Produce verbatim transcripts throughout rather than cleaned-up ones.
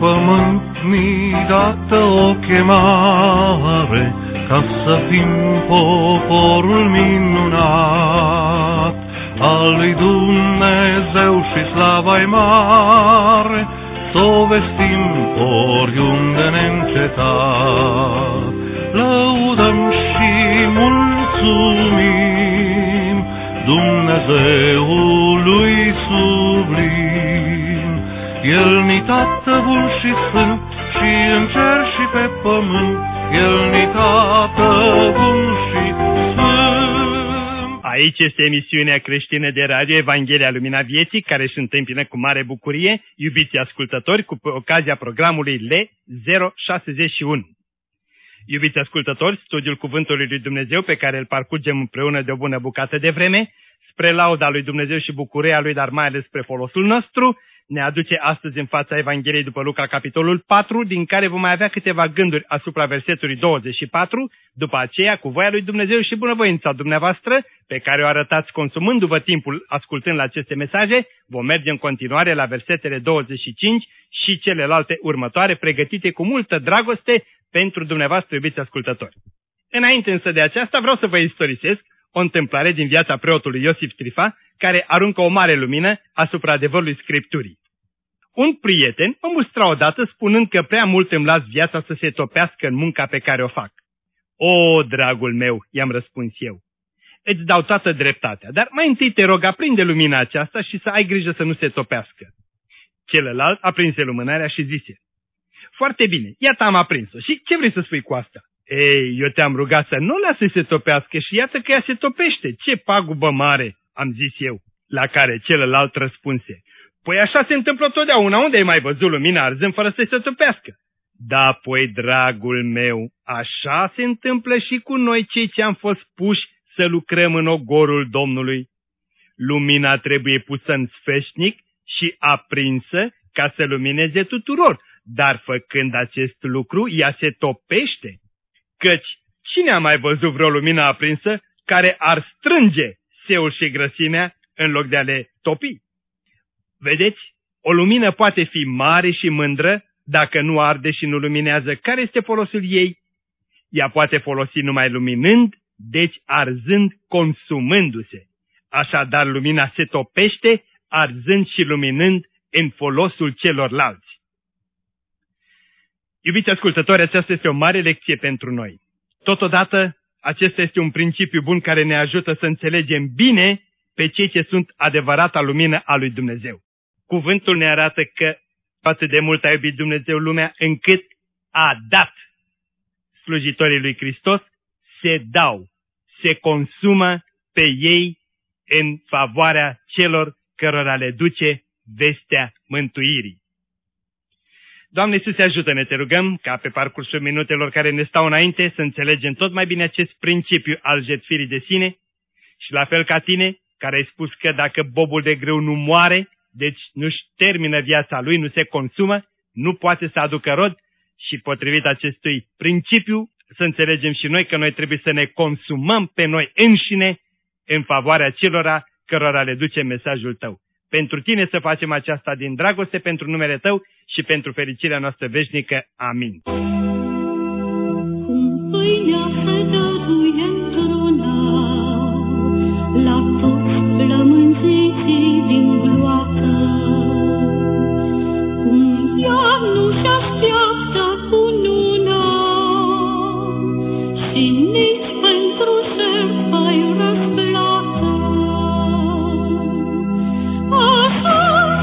pământ mi-i dată o chemare, ca să fim poporul minunat al lui Dumnezeu și slava-i mare, s-o vestim oriunde neîncetat. Lăudăm și mulțumim Dumnezeului sublim. El ni Tată bun și sfânt, și în cer și pe pământ, El ni Tată bun și sfânt. Aici este emisiunea creștină de radio Evanghelia Lumina Vieții, care își întâmpină cu mare bucurie iubiții ascultători cu ocazia programului L zero șaizeci și unu. Iubiți ascultători, studiul Cuvântului lui Dumnezeu pe care îl parcurgem împreună de o bună bucată de vreme, spre lauda lui Dumnezeu și bucuria lui, dar mai ales spre folosul nostru, ne aduce astăzi în fața Evangheliei după Luca, capitolul patru, din care vom mai avea câteva gânduri asupra versetului douăzeci și patru, după aceea, cu voia lui Dumnezeu și bunăvoința dumneavoastră, pe care o arătați consumându-vă timpul ascultând la aceste mesaje, vom merge în continuare la versetele douăzeci și cinci și celelalte următoare, pregătite cu multă dragoste pentru dumneavoastră, iubiți ascultători. Înainte însă de aceasta, vreau să vă istorisesc o întâmplare din viața preotului Iosif Strifa, care aruncă o mare lumină asupra adevărului Scripturii. Un prieten mă mustra odată spunând că prea mult îmi las viața să se topească în munca pe care o fac. O, dragul meu, i-am răspuns eu, îți dau toată dreptatea, dar mai întâi te rog, aprinde lumina aceasta și să ai grijă să nu se topească. Celălalt aprinse lumânarea și zise, foarte bine, iată am aprins-o și ce vrei să spui cu asta? Ei, eu te-am rugat să nu lasă să se topească și iată că ea se topește, ce pagubă mare, am zis eu, la care celălalt răspunse, păi așa se întâmplă totdeauna, unde ai mai văzut lumina arzând fără să se topească? Da, păi, dragul meu, așa se întâmplă și cu noi cei ce am fost puși să lucrăm în ogorul Domnului. Lumina trebuie pusă în sfeșnic și aprinsă ca să lumineze tuturor, dar făcând acest lucru, ea se topește. Căci cine a mai văzut vreo lumină aprinsă care ar strânge seul și grăsimea în loc de a le topi? Vedeți, o lumină poate fi mare și mândră dacă nu arde și nu luminează. Care este folosul ei? Ea poate folosi numai luminând, deci arzând, consumându-se. Așadar, lumina se topește, arzând și luminând în folosul celorlalți. Iubiți ascultători, aceasta este o mare lecție pentru noi. Totodată, acesta este un principiu bun care ne ajută să înțelegem bine pe cei ce sunt adevărata lumină a lui Dumnezeu. Cuvântul ne arată că atât de mult a iubit Dumnezeu lumea încât a dat. Slujitorii lui Hristos se dau, se consumă pe ei în favoarea celor cărora le duce vestea mântuirii. Doamne Iisuse, ajută-ne, te rugăm, ca pe parcursul minutelor care ne stau înainte să înțelegem tot mai bine acest principiu al jertfirii de sine și la fel ca tine, care ai spus că dacă bobul de grâu nu moare, deci nu-și termină viața lui, nu se consumă, nu poate să aducă rod și potrivit acestui principiu să înțelegem și noi că noi trebuie să ne consumăm pe noi înșine în favoarea celora cărora le duce mesajul tău. Pentru tine să facem aceasta din dragoste pentru numele tău și pentru fericirea noastră veșnică. Amin. Cum pâinea se dăruie într-una la toți flămânziții din gloată, cum ea nu-și așteaptă cununa și nici pentru jertfă-i răsplată. Așa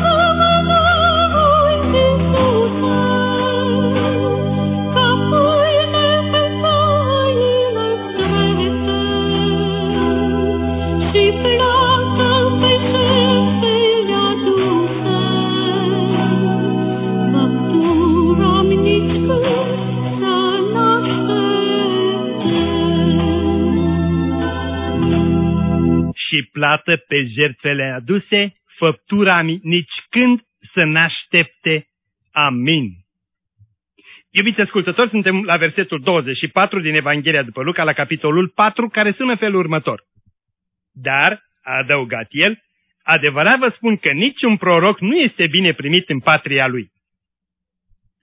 și plată pe jertfele aduse, făptura nici când să n-aștepte. Amin. Iubiți ascultători, suntem la versetul douăzeci și patru din Evanghelia după Luca, la capitolul patru, care sună în felul următor. Dar, a adăugat el, adevărat vă spun că niciun proroc nu este bine primit în patria lui.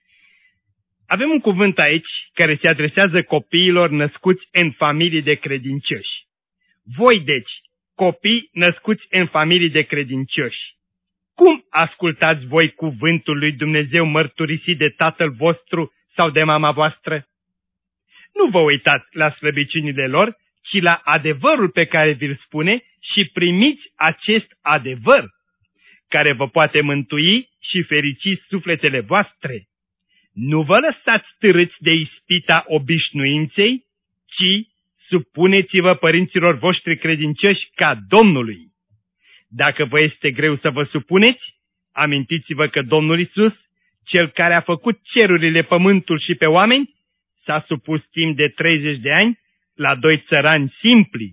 Avem un cuvânt aici care se adresează copiilor născuți în familii de credincioși. Voi, deci, copii născuți în familii de credincioși, cum ascultați voi cuvântul lui Dumnezeu mărturisit de tatăl vostru sau de mama voastră? Nu vă uitați la slăbiciunile lor, ci la adevărul pe care vi-l spune și primiți acest adevăr, care vă poate mântui și ferici sufletele voastre. Nu vă lăsați târâți de ispita obișnuinței, ci supuneți-vă părinților voștri credincioși ca Domnului. Dacă vă este greu să vă supuneți, amintiți-vă că Domnul Iisus, Cel care a făcut cerurile, pământul și pe oameni, s-a supus timp de treizeci de ani la doi țărani simpli.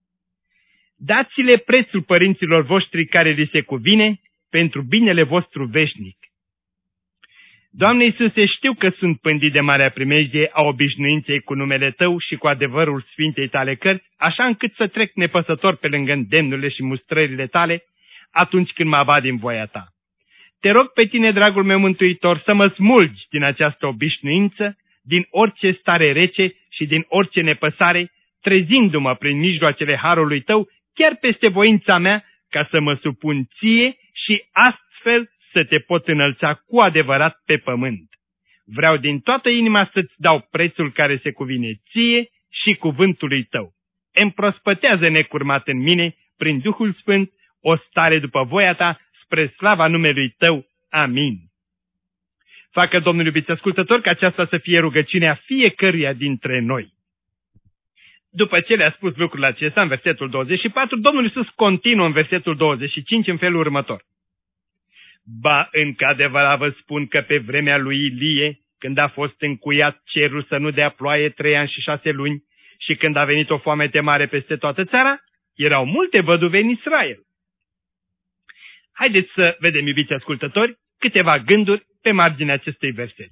Dați-le prețul părinților voștri care li se cuvine pentru binele vostru veșnic. Doamne Iisuse, știu că sunt pândit de marea primejdie a obișnuinței cu numele Tău și cu adevărul Sfintei Tale cărți, așa încât să trec nepăsător pe lângă îndemnurile și mustrările Tale atunci când mă abad din voia Ta. Te rog pe Tine, dragul meu Mântuitor, să mă smulgi din această obișnuință, din orice stare rece și din orice nepăsare, trezindu-mă prin mijloacele harului Tău, chiar peste voința mea, ca să mă supun Ție și astfel să Te pot înălța cu adevărat pe pământ. Vreau din toată inima să-ți dau prețul care se cuvine Ție și cuvântului Tău. Împrospătează necurmat în mine, prin Duhul Sfânt, o stare după voia Ta, spre slava numelui Tău. Amin. Facă Domnul, iubiți ascultători, ca aceasta să fie rugăciunea fiecăruia dintre noi. După ce le-a spus lucrul acesta în versetul douăzeci și patru, Domnul Iisus continuă în versetul douăzeci și cinci în felul următor. Ba, încă adevărat vă spun că pe vremea lui Ilie, când a fost încuiat cerul să nu dea ploaie trei ani și șase luni, și când a venit o foamete mare peste toată țara, erau multe văduve în Israel. Haideți să vedem, iubiți ascultători, câteva gânduri pe marginea acestui verset.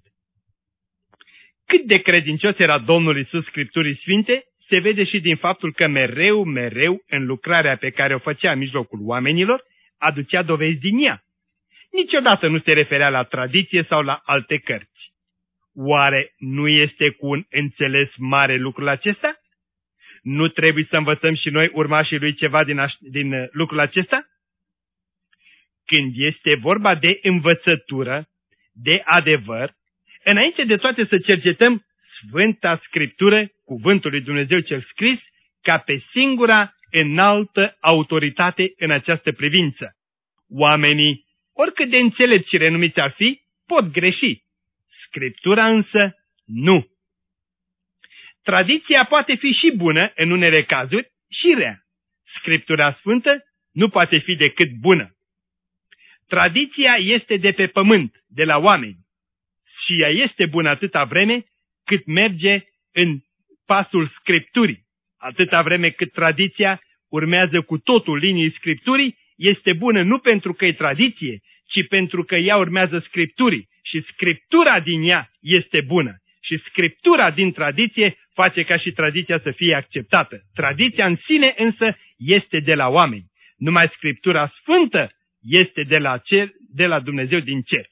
Cât de credincios era Domnul Iisus Scripturii Sfinte, se vede și din faptul că mereu, mereu, în lucrarea pe care o făcea în mijlocul oamenilor, aducea dovezi din ea. Niciodată nu se referea la tradiție sau la alte cărți. Oare nu este cu un înțeles mare lucrul acesta? Nu trebuie să învățăm și noi, urmașii lui, ceva din, aș, din lucrul acesta? Când este vorba de învățătură, de adevăr, înainte de toate să cercetăm Sfânta Scriptură, cuvântul lui Dumnezeu cel scris, ca pe singura înaltă autoritate în această privință. Oamenii, oricât de înțelepți și renumiți ar fi, pot greși. Scriptura însă nu. Tradiția poate fi și bună în unele cazuri și rea. Scriptura Sfântă nu poate fi decât bună. Tradiția este de pe pământ, de la oameni, și ea este bună atâta vreme cât merge în pasul Scripturii. Atâta vreme cât tradiția urmează cu totul liniii Scripturii, este bună nu pentru că e tradiție, ci pentru că ea urmează Scripturii și Scriptura din ea este bună. Și Scriptura din tradiție face ca și tradiția să fie acceptată. Tradiția în sine însă este de la oameni. Numai Scriptura Sfântă este de la, cer, de la Dumnezeu din cer.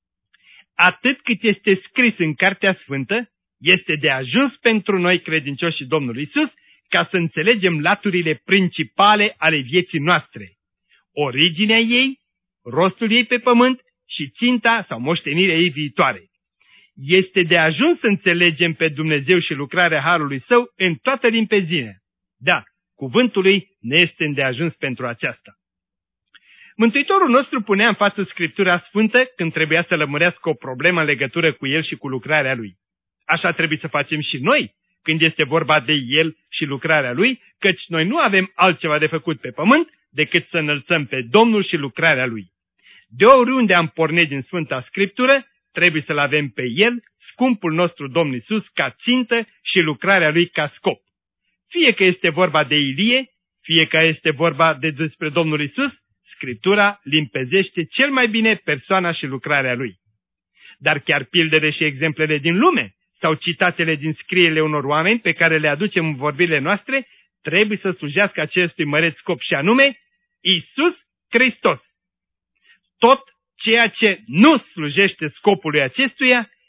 Atât cât este scris în Cartea Sfântă, este de ajuns pentru noi credincioși Domnului Iisus ca să înțelegem laturile principale ale vieții noastre. Originea ei, rostul ei pe pământ și ținta sau moștenirea ei viitoare. Este de ajuns să înțelegem pe Dumnezeu și lucrarea Harului Său în toată limpezinea. Da, cuvântul lui ne este îndeajuns pentru aceasta. Mântuitorul nostru punea în față Scriptura Sfântă când trebuia să lămurească o problemă în legătură cu El și cu lucrarea Lui. Așa trebuie să facem și noi când este vorba de El și lucrarea Lui, căci noi nu avem altceva de făcut pe pământ decât să înălțăm pe Domnul și lucrarea Lui. De oriunde am pornit din Sfânta Scriptură, trebuie să-L avem pe El, scumpul nostru Domn Iisus, ca țintă și lucrarea Lui ca scop. Fie că este vorba de Ilie, fie că este vorba de despre Domnul Iisus, Scriptura limpezește cel mai bine persoana și lucrarea Lui. Dar chiar pildele și exemplele din lume sau citatele din scrierile unor oameni pe care le aducem în vorbirile noastre trebuie să slujească acestui măreț scop și anume Iisus Hristos. Tot ceea ce nu slujește scopului acestuia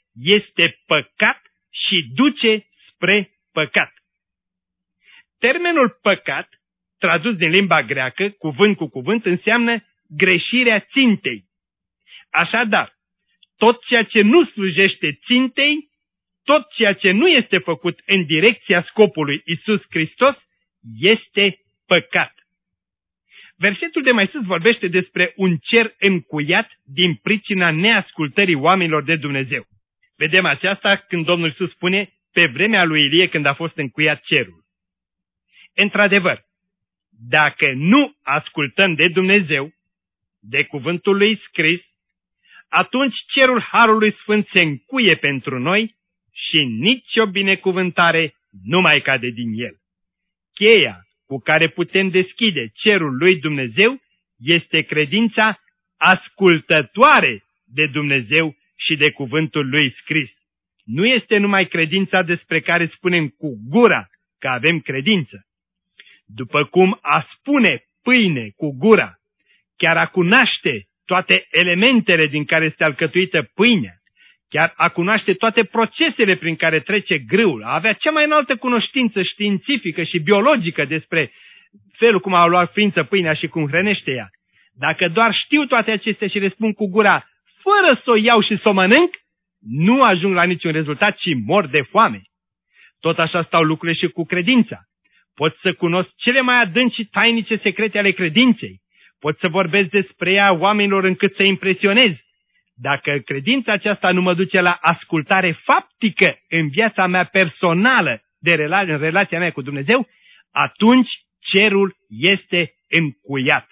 este păcat și duce spre păcat. Termenul păcat, tradus din limba greacă, cuvânt cu cuvânt, înseamnă greșirea țintei. Așadar, tot ceea ce nu slujește țintei, tot ceea ce nu este făcut în direcția scopului Iisus Hristos, este păcat. Versetul de mai sus vorbește despre un cer încuiat din pricina neascultării oamenilor de Dumnezeu. Vedem aceasta când Domnul Iisus spune pe vremea lui Ilie când a fost încuiat cerul. Într-adevăr, dacă nu ascultăm de Dumnezeu, de cuvântul lui scris, atunci cerul Harului Sfânt se încuie pentru noi și nicio binecuvântare nu mai cade din el. Cheia cu care putem deschide cerul lui Dumnezeu este credința ascultătoare de Dumnezeu și de cuvântul lui scris. Nu este numai credința despre care spunem cu gura că avem credință. După cum a spune pâine cu gura, chiar a cunoaște toate elementele din care este alcătuită pâinea, chiar a cunoaște toate procesele prin care trece grâul, a avea cea mai înaltă cunoștință științifică și biologică despre felul cum a luat ființă pâinea și cum hrănește ea. Dacă doar știu toate acestea și le spun cu gura, fără să o iau și să o mănânc, nu ajung la niciun rezultat, ci mor de foame. Tot așa stau lucrurile și cu credința. Pot să cunosc cele mai adânci și tainice secrete ale credinței. Pot să vorbesc despre ea oamenilor încât să impresionez. Dacă credința aceasta nu mă duce la ascultare faptică în viața mea personală, de rela- în relația mea cu Dumnezeu, atunci cerul este încuiat.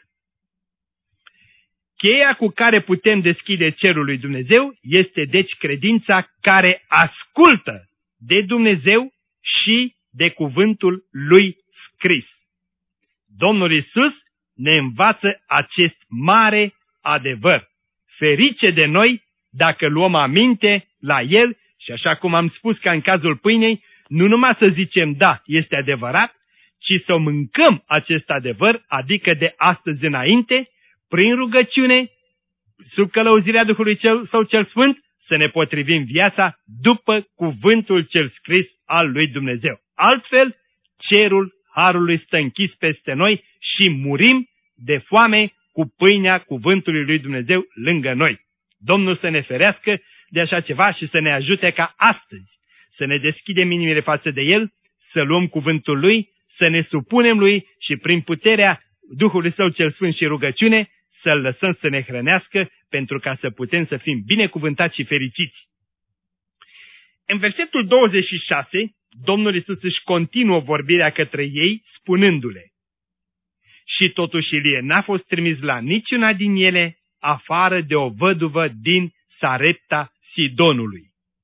Cheia cu care putem deschide cerul lui Dumnezeu este deci credința care ascultă de Dumnezeu și de cuvântul lui scris. Domnul Iisus ne învață acest mare adevăr. Ferice de noi dacă luăm aminte la el și așa cum am spus ca în cazul pâinei, nu numai să zicem da, este adevărat, ci să mâncăm acest adevăr, adică de astăzi înainte, prin rugăciune, sub călăuzirea Duhului cel, Său cel Sfânt, să ne potrivim viața după cuvântul cel scris al lui Dumnezeu. Altfel, cerul Harului stă închis peste noi și murim de foame cu pâinea cuvântului lui Dumnezeu lângă noi. Domnul să ne ferească de așa ceva și să ne ajute ca astăzi să ne deschidem inimile față de El, să luăm cuvântul Lui, să ne supunem Lui și prin puterea Duhului Său cel Sfânt și rugăciune să-L lăsăm să ne hrănească pentru ca să putem să fim binecuvântați și fericiți. În versetul douăzeci și șase, Domnul Iisus își continuă vorbirea către ei, spunându-le: și totuși Ilie n-a fost trimis la niciuna din ele, afară de o văduvă din Sarepta Sidonului.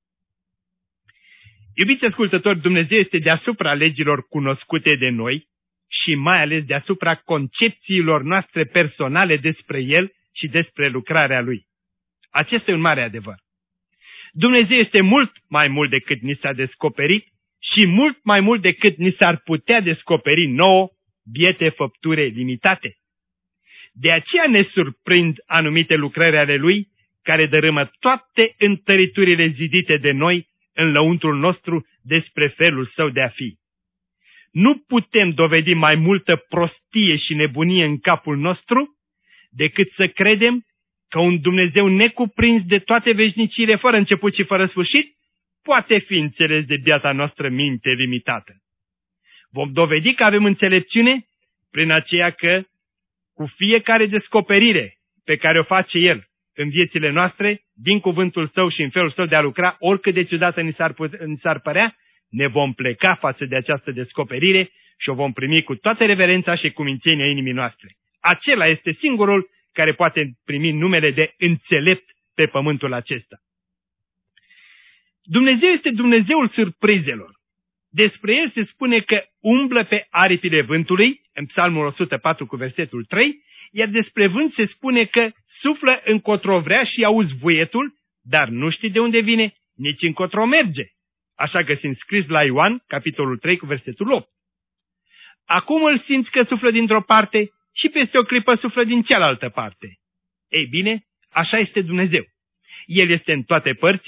Iubiți ascultători, Dumnezeu este deasupra legilor cunoscute de noi și mai ales deasupra concepțiilor noastre personale despre El și despre lucrarea Lui. Acesta e un mare adevăr. Dumnezeu este mult mai mult decât ni s-a descoperit și mult mai mult decât ni s-ar putea descoperi nouă, biete făpture limitate. De aceea ne surprind anumite lucrări ale Lui, care dărâmă toate întăriturile zidite de noi în lăuntrul nostru despre felul Său de a fi. Nu putem dovedi mai multă prostie și nebunie în capul nostru decât să credem că un Dumnezeu necuprins de toate veșniciile, fără început și fără sfârșit, poate fi înțeles de biata noastră minte limitată. Vom dovedi că avem înțelepciune prin aceea că cu fiecare descoperire pe care o face El în viețile noastre, din cuvântul Său și în felul Său de a lucra, oricât de ciudată ni s-ar, ni s-ar părea, ne vom pleca față de această descoperire și o vom primi cu toată reverența și cumințenia inimii noastre. Acela este singurul care poate primi numele de înțelept pe pământul acesta. Dumnezeu este Dumnezeul surprizelor. Despre El se spune că umblă pe aripile vântului, în Psalmul o sută patru cu versetul trei, iar despre vânt se spune că suflă încotro vrea și auzi vuietul, dar nu știi de unde vine, nici încotro merge. Așa găsim scris la Ioan, capitolul trei cu versetul opt. Acum îl simți că suflă dintr-o parte și peste o clipă suflă din cealaltă parte. Ei bine, așa este Dumnezeu. El este în toate părțile,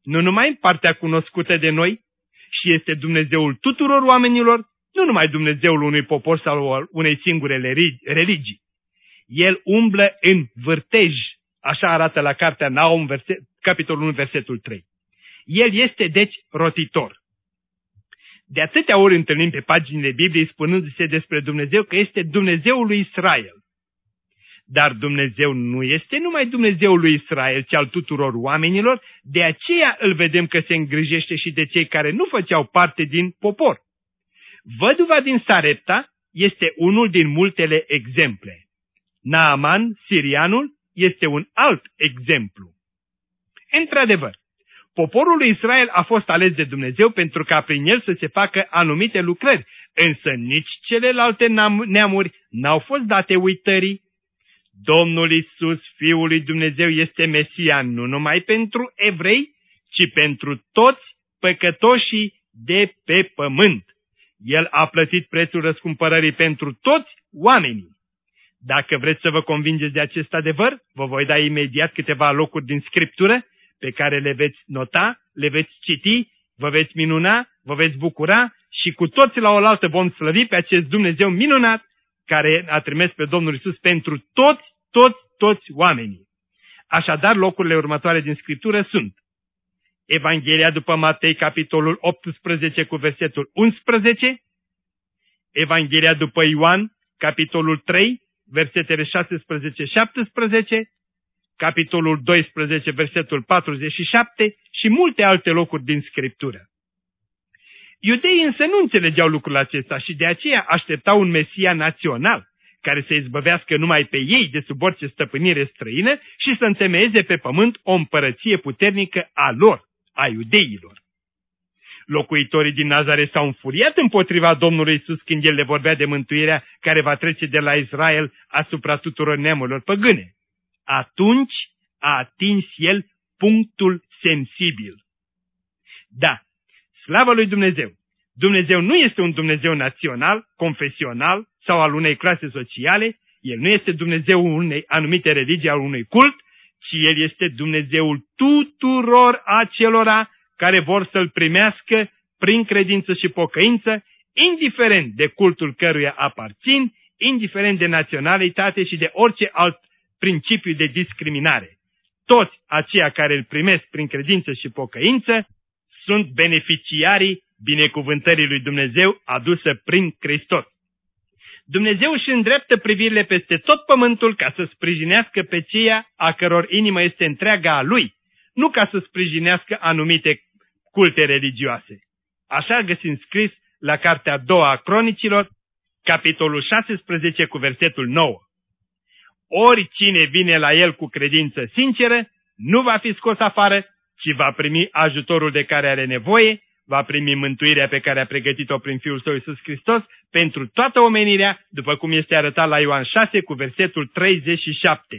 nu numai în partea cunoscută de noi, și este Dumnezeul tuturor oamenilor, nu numai Dumnezeul unui popor sau unei singure religii. El umblă în vârtej, așa arată la cartea Naum, verset, capitolul unu, versetul trei. El este, deci, rotitor. De atâtea ori întâlnim pe paginile Bibliei spunându-se despre Dumnezeu că este Dumnezeul lui Israel. Dar Dumnezeu nu este numai Dumnezeul lui Israel, ci al tuturor oamenilor, de aceea îl vedem că se îngrijește și de cei care nu făceau parte din popor. Văduva din Sarepta este unul din multele exemple. Naaman, sirianul, este un alt exemplu. Într-adevăr, poporul lui Israel a fost ales de Dumnezeu pentru ca prin el să se facă anumite lucrări, însă nici celelalte neamuri n-au fost date uitării. Domnul Iisus, Fiul lui Dumnezeu, este Mesia nu numai pentru evrei, ci pentru toți păcătoșii de pe pământ. El a plătit prețul răscumpărării pentru toți oamenii. Dacă vreți să vă convingeți de acest adevăr, vă voi da imediat câteva locuri din Scriptură pe care le veți nota, le veți citi, vă veți minuna, vă veți bucura și cu toți la oaltă vom slăvi pe acest Dumnezeu minunat care a trimis pe Domnul Iisus pentru toți, toți, toți oamenii. Așadar, locurile următoare din Scriptură sunt Evanghelia după Matei, capitolul optsprezece cu versetul unsprezece, Evanghelia după Ioan, capitolul trei, versetele șasesprezece șaptesprezece, capitolul doisprezece, versetul patruzeci și șapte și multe alte locuri din Scriptură. Iudeii însă nu înțelegeau lucrul acesta și de aceea așteptau un Mesia național, care să izbăvească numai pe ei de sub orice stăpânire străină și să întemeieze pe pământ o împărăție puternică a lor, a iudeilor. Locuitorii din Nazaret s-au înfuriat împotriva Domnului Iisus când el le vorbea de mântuirea care va trece de la Israel asupra tuturor neamurilor păgâne. Atunci a atins el punctul sensibil. Da, slavă lui Dumnezeu! Dumnezeu nu este un Dumnezeu național, confesional sau al unei clase sociale, el nu este Dumnezeul unei anumite religii, al unui cult, ci el este Dumnezeul tuturor acelora care vor să-L primească prin credință și pocăință, indiferent de cultul căruia aparțin, indiferent de naționalitate și de orice alt principiu de discriminare. Toți aceia care îl primesc prin credință și pocăință sunt beneficiarii binecuvântării lui Dumnezeu adusă prin Hristos. Dumnezeu își îndreaptă privirile peste tot pământul ca să sprijinească pe ceea a căror inimă este întreaga a Lui, nu ca să sprijinească anumite culte religioase. Așa găsim scris la cartea a doua a Cronicilor, capitolul șasesprezece cu versetul nouă. Oricine vine la el cu credință sinceră, nu va fi scos afară, ci va primi ajutorul de care are nevoie, va primi mântuirea pe care a pregătit-o prin Fiul Său Iisus Hristos pentru toată omenirea, după cum este arătat la Ioan șase cu versetul treizeci și șapte.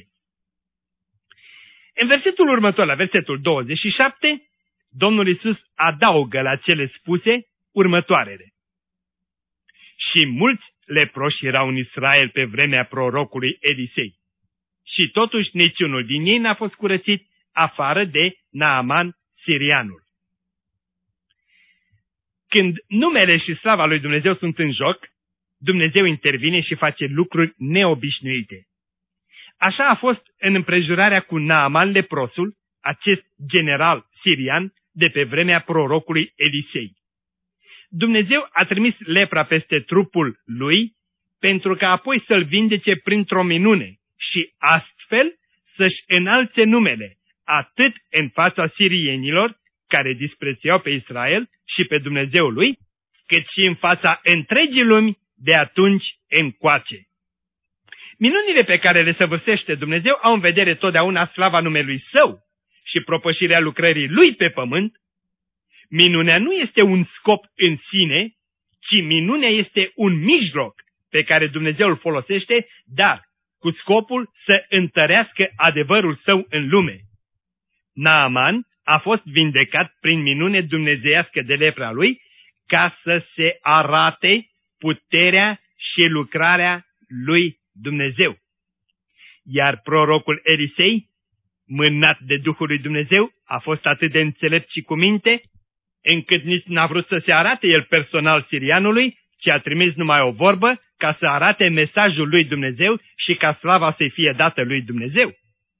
În versetul următor, la versetul douăzeci și șapte, Domnul Iisus adaugă la cele spuse următoarele. Și mulți leproși erau în Israel pe vremea prorocului Elisei. Și totuși niciunul din ei n-a fost curățit afară de Naaman sirianul. Când numele și slava lui Dumnezeu sunt în joc, Dumnezeu intervine și face lucruri neobișnuite. Așa a fost în împrejurarea cu Naaman leprosul, acest general sirian de pe vremea prorocului Elisei. Dumnezeu a trimis lepra peste trupul lui pentru ca apoi să-l vindece printr-o minune și astfel să-și înalțe numele atât în fața sirienilor care disprețuiau pe Israel și pe Dumnezeul lui, cât și în fața întregii lumi de atunci încoace. Minunile pe care le săvârșește Dumnezeu au în vedere totdeauna slava numelui Său și propășirea lucrării Lui pe pământ. Minunea nu este un scop în sine, ci minunea este un mijloc pe care Dumnezeu îl folosește, dar cu scopul să întărească adevărul Său în lume. Naaman a fost vindecat prin minune dumnezeiască de lepra lui ca să se arate puterea și lucrarea lui Dumnezeu. Iar prorocul Elisei, mânat de Duhul lui Dumnezeu, a fost atât de înțelept și cu minte, încât nici n-a vrut să se arate el personal sirianului, ci a trimis numai o vorbă ca să arate mesajul lui Dumnezeu și ca slava să-i fie dată lui Dumnezeu.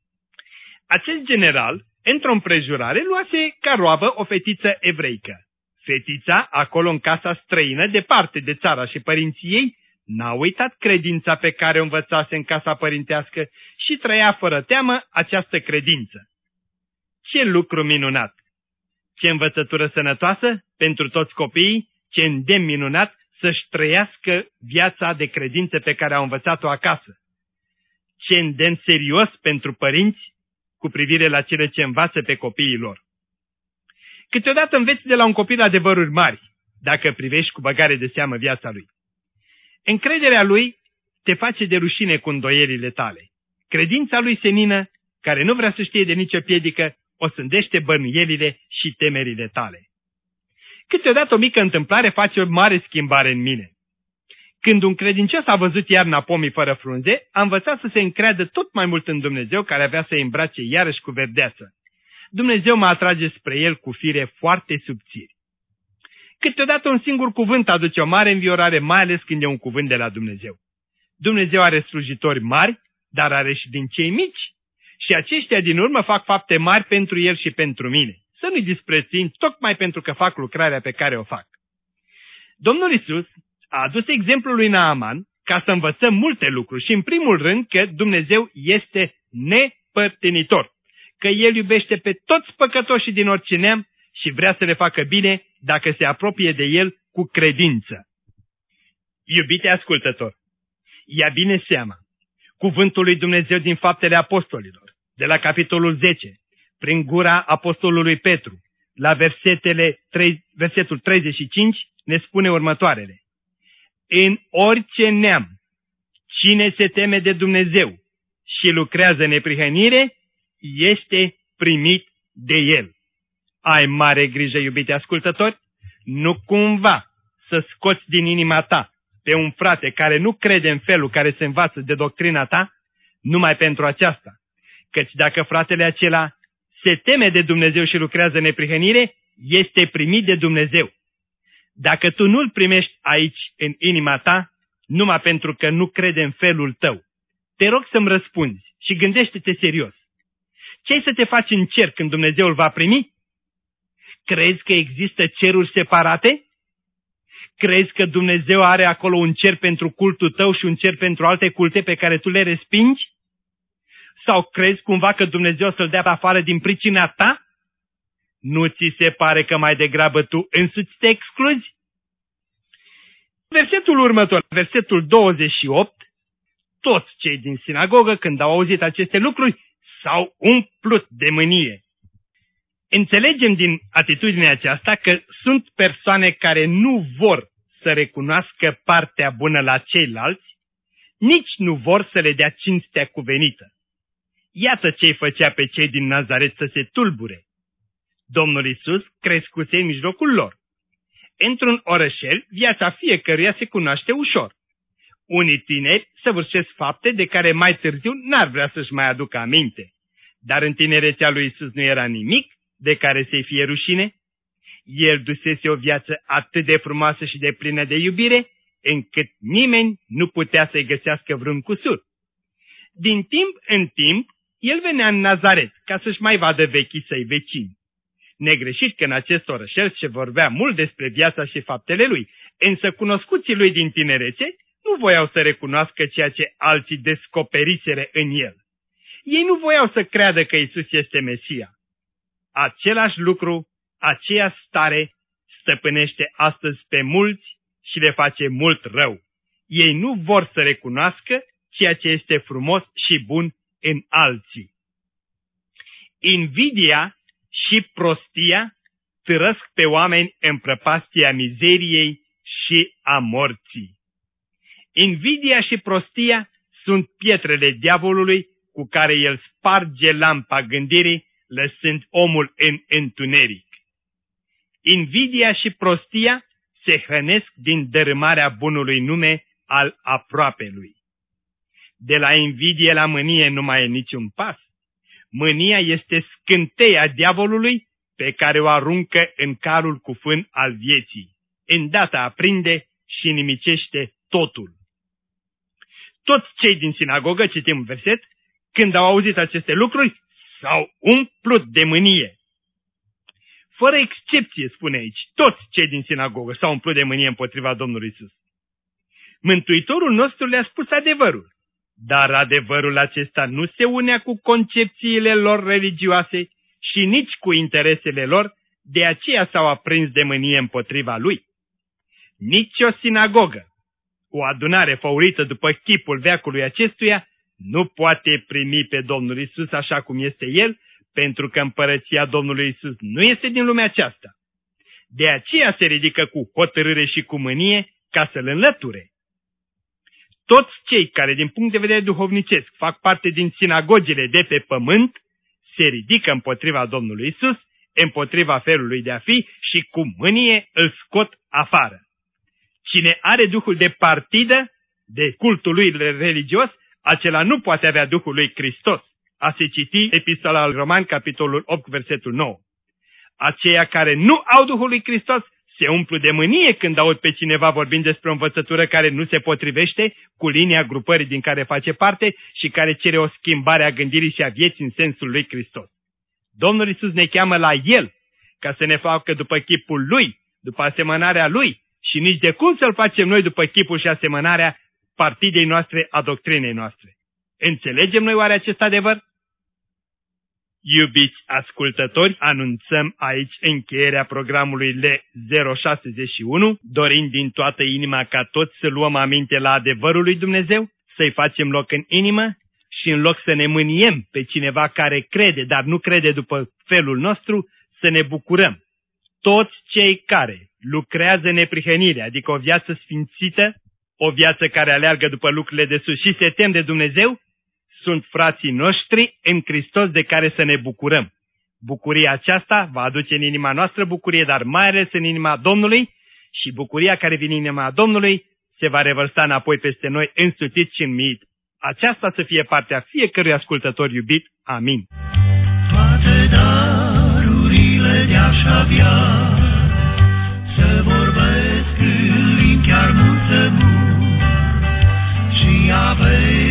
Acest general, într-o împrejurare, luase ca roabă o fetiță evreică. Fetița, acolo în casa străină, departe de țara și părinții ei, n-a uitat credința pe care o învățase în casa părintească și trăia fără teamă această credință. Ce lucru minunat! Ce învățătură sănătoasă pentru toți copiii, ce îndemn minunat să-și trăiască viața de credință pe care au învățat-o acasă. Ce îndemn serios pentru părinți cu privire la cele ce învață pe copiii lor. Câteodată înveți de la un copil adevăruri mari, dacă privești cu băgare de seamă viața lui. Încrederea lui te face de rușine cu îndoierile tale. Credința lui senină, care nu vrea să știe de nicio piedică, o sândește bănuielile și temerile tale. Câteodată o mică întâmplare face o mare schimbare în mine. Când un credincios a văzut iarna pomii fără frunze, a învățat să se încreadă tot mai mult în Dumnezeu, care avea să-i îmbrace iarăși cu verdeață. Dumnezeu mă atrage spre el cu fire foarte subțiri. Câteodată un singur cuvânt aduce o mare înviorare, mai ales când e un cuvânt de la Dumnezeu. Dumnezeu are slujitori mari, dar are și din cei mici. Și aceștia din urmă fac fapte mari pentru el și pentru mine. Să nu-i disprețuim tocmai pentru că fac lucrarea pe care o fac. Domnul Iisus a adus exemplul lui Naaman ca să învățăm multe lucruri și în primul rând că Dumnezeu este nepărtinitor, că El iubește pe toți păcătoșii din orice neam și vrea să le facă bine dacă se apropie de El cu credință. Iubite ascultător, ia bine seama, cuvântul lui Dumnezeu din Faptele Apostolilor, de la capitolul zece, prin gura apostolului Petru, la versetele trei, versetul treizeci și cinci, ne spune următoarele. În orice neam, cine se teme de Dumnezeu și lucrează neprihănire, este primit de El. Ai mare grijă, iubite ascultători, nu cumva să scoți din inima ta pe un frate care nu crede în felul care se învață de doctrina ta, numai pentru aceasta. Căci dacă fratele acela se teme de Dumnezeu și lucrează neprihănire, este primit de Dumnezeu. Dacă tu nu-l primești aici în inima ta, numai pentru că nu crede în felul tău, te rog să-mi răspunzi și gândește-te serios. Ce-ai să te faci în cer când Dumnezeu îl va primi? Crezi că există ceruri separate? Crezi că Dumnezeu are acolo un cer pentru cultul tău și un cer pentru alte culte pe care tu le respingi? Sau crezi cumva că Dumnezeu să-l dea afară din pricina ta? Nu ți se pare că mai degrabă tu însuți te excluzi? Versetul următor, versetul douăzeci și opt, toți cei din sinagogă, când au auzit aceste lucruri, s-au umplut de mânie. Înțelegem din atitudinea aceasta că sunt persoane care nu vor să recunoască partea bună la ceilalți, nici nu vor să le dea cinstea cuvenită. Iată ce-i făcea pe cei din Nazaret să se tulbure. Domnul Iisus crescuse în mijlocul lor. Într-un orășel, viața fiecăruia se cunoaște ușor. Unii tineri săvârșesc fapte de care mai târziu n-ar vrea să-și mai aducă aminte. Dar în tinerețea lui Iisus nu era nimic de care să-i fie rușine. El dusese o viață atât de frumoasă și de plină de iubire, încât nimeni nu putea să-i găsească vreun cusur. Din timp în timp, el venea în Nazaret ca să-și mai vadă vechii săi vecini. Negreșit că în acest orășel se vorbea mult despre viața și faptele lui, însă cunoscuții lui din tinerețe nu voiau să recunoască ceea ce alții descoperiseră în el. Ei nu voiau să creadă că Iisus este Mesia. Același lucru, aceeași stare, stăpânește astăzi pe mulți și le face mult rău. Ei nu vor să recunoască ceea ce este frumos și bun în alții. Invidia și prostia târăsc pe oameni în prăpastia mizeriei și a morții. Invidia și prostia sunt pietrele diavolului cu care el sparge lampa gândirii, lăsând omul în întuneric. Invidia și prostia se hrănesc din dărâmarea bunului nume al aproapelui. De la invidie la mânie nu mai e niciun pas. Mânia este scânteia diavolului pe care o aruncă în carul cu fân al vieții. Îndată aprinde și nimicește totul. Toți cei din sinagogă, citim un verset, când au auzit aceste lucruri, s-au umplut de mânie. Fără excepție, spune aici, toți cei din sinagogă s-au umplut de mânie împotriva Domnului Iisus. Mântuitorul nostru le-a spus adevărul, dar adevărul acesta nu se unea cu concepțiile lor religioase și nici cu interesele lor, de aceea s-au aprins de mânie împotriva lui. Nici o sinagogă, o adunare făurită după chipul veacului acestuia, nu poate primi pe Domnul Iisus așa cum este El, pentru că împărăția Domnului Iisus nu este din lumea aceasta. De aceea se ridică cu hotărâre și cu mânie ca să-L înlăture. Toți cei care din punct de vedere duhovnicesc fac parte din sinagogile de pe pământ, se ridică împotriva Domnului Iisus, împotriva felului de a fi și cu mânie îl scot afară. Cine are duhul de partidă, de cultul lui religios, acela nu poate avea Duhul lui Hristos. A se citi Epistola al Romani, capitolul opt, versetul nouă. Aceia care nu au Duhul lui Hristos se umplu de mânie când aud pe cineva vorbind despre o învățătură care nu se potrivește cu linia grupării din care face parte și care cere o schimbare a gândirii și a vieții în sensul lui Hristos. Domnul Iisus ne cheamă la El ca să ne facă după chipul Lui, după asemănarea Lui și nici de cum să-L facem noi după chipul și asemănarea partidei noastre, a doctrinei noastre. Înțelegem noi oare acest adevăr? Iubiți ascultători, anunțăm aici încheierea programului L zero șaizeci și unu, dorind din toată inima ca toți să luăm aminte la adevărul lui Dumnezeu, să-i facem loc în inimă și în loc să ne mâniem pe cineva care crede, dar nu crede după felul nostru, să ne bucurăm. Toți cei care lucrează neprihănire, adică o viață sfințită, o viață care aleargă după lucrurile de sus și se tem de Dumnezeu, sunt frații noștri în Hristos de care să ne bucurăm. Bucuria aceasta va aduce în inima noastră bucurie, dar mai ales în inima Domnului, și bucuria care vine în inima Domnului se va revărsa înapoi peste noi însutit și înmiit. Aceasta să fie partea fiecărui ascultător iubit. Amin. Toate darurile de-aș avea, să vorbesc în limbi chiar multă mult, și avei